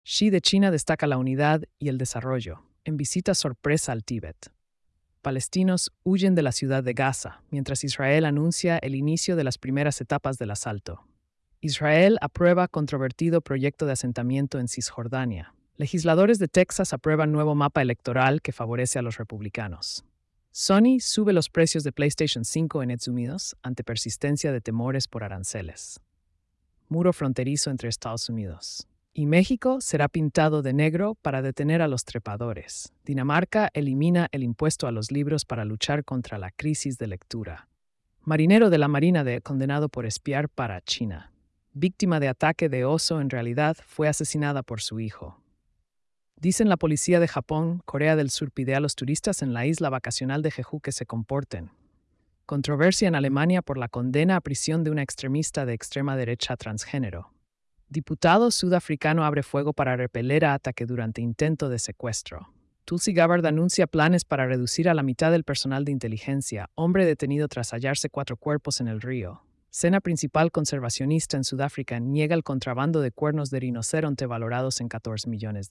Xi de China destaca la unidad y el desarrollo, en visita sorpresa al Tíbet. Palestinos huyen de la ciudad de Gaza, mientras Israel anuncia el inicio de las primeras etapas del asalto. Israel aprueba controvertido proyecto de asentamiento en Cisjordania. Legisladores de Texas aprueban nuevo mapa electoral que favorece a los republicanos. Sony sube los precios de PlayStation 5 en Estados Unidos ante persistencia de temores por aranceles. Muro fronterizo entre Estados Unidos y México será pintado de negro para detener a los trepadores. Dinamarca elimina el impuesto a los libros para luchar contra la crisis de lectura. Marinero de la Marina condenado por espiar para China. Víctima de ataque de oso en realidad fue asesinada por su hijo. Dicen la policía de Japón, Corea del Sur pide a los turistas en la isla vacacional de Jeju que se comporten. Controversia en Alemania por la condena a prisión de una extremista de extrema derecha transgénero. Diputado sudafricano abre fuego para repeler a ataque durante intento de secuestro. Tulsi Gabbard anuncia planes para reducir a la mitad el personal de inteligencia, hombre detenido tras hallarse 4 cuerpos en el río. Cena principal conservacionista en Sudáfrica niega el contrabando de cuernos de rinoceronte valorados en $14 millones.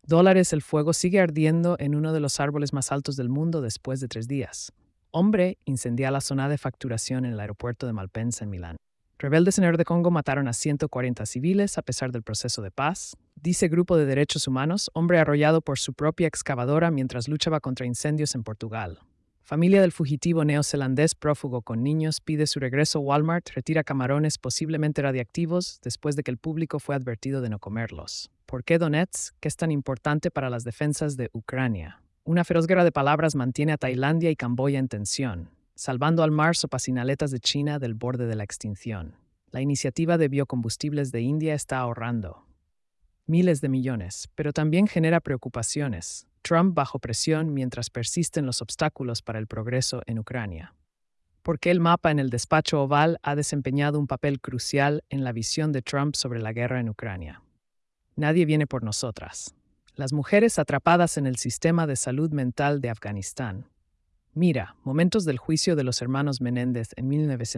El fuego sigue ardiendo en uno de los árboles más altos del mundo después de 3 días. Hombre incendia la zona de facturación en el aeropuerto de Malpensa en Milán. Rebeldes en el de Congo mataron a 140 civiles a pesar del proceso de paz. Dice grupo de derechos humanos, hombre arrollado por su propia excavadora mientras luchaba contra incendios en Portugal. Familia del fugitivo neozelandés prófugo con niños pide su regreso. Walmart retira camarones posiblemente radiactivos después de que el público fue advertido de no comerlos. ¿Por qué Donetsk, que es tan importante para las defensas de Ucrania? Una feroz guerra de palabras mantiene a Tailandia y Camboya en tensión, salvando al mar sopacinaletas de China del borde de la extinción. La iniciativa de biocombustibles de India está ahorrando miles de millones, pero también genera preocupaciones. Trump bajo presión mientras persisten los obstáculos para el progreso en Ucrania. ¿Por qué el mapa en el despacho oval ha desempeñado un papel crucial en la visión de Trump sobre la guerra en Ucrania? Nadie viene por nosotras. Las mujeres atrapadas en el sistema de salud mental de Afganistán. Mira, momentos del juicio de los hermanos Menéndez en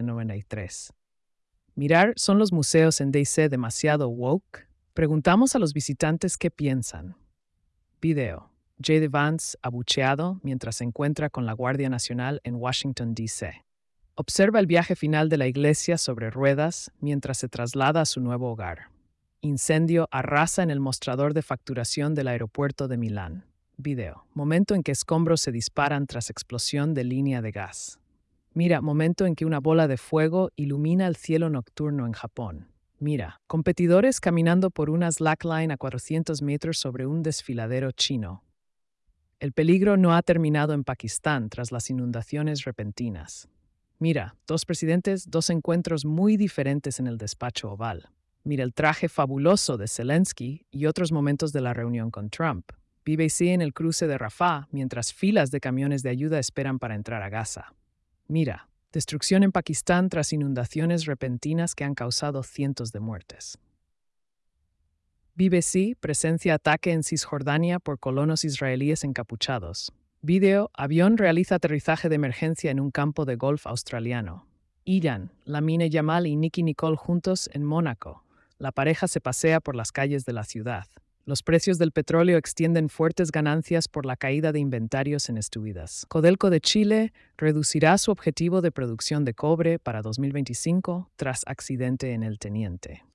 1993. Mirar, ¿son los museos en DC demasiado woke? Preguntamos a los visitantes qué piensan. Video. J.D. Vance abucheado mientras se encuentra con la Guardia Nacional en Washington, D.C. Observa el viaje final de la iglesia sobre ruedas mientras se traslada a su nuevo hogar. Incendio arrasa en el mostrador de facturación del aeropuerto de Milán. Video. Momento en que escombros se disparan tras explosión de línea de gas. Mira, momento en que una bola de fuego ilumina el cielo nocturno en Japón. Mira, competidores caminando por una slackline a 400 metros sobre un desfiladero chino. El peligro no ha terminado en Pakistán tras las inundaciones repentinas. Mira, 2 presidentes, 2 encuentros muy diferentes en el despacho oval. Mira el traje fabuloso de Zelensky y otros momentos de la reunión con Trump. BBC en el cruce de Rafah mientras filas de camiones de ayuda esperan para entrar a Gaza. Mira, destrucción en Pakistán tras inundaciones repentinas que han causado cientos de muertes. BBC presencia ataque en Cisjordania por colonos israelíes encapuchados. Video, avión realiza aterrizaje de emergencia en un campo de golf australiano. Ilan, Lamine Yamal y Nicki Nicole juntos en Mónaco. La pareja se pasea por las calles de la ciudad. Los precios del petróleo extienden fuertes ganancias por la caída de inventarios en estuvidas. Codelco de Chile reducirá su objetivo de producción de cobre para 2025 tras accidente en el Teniente.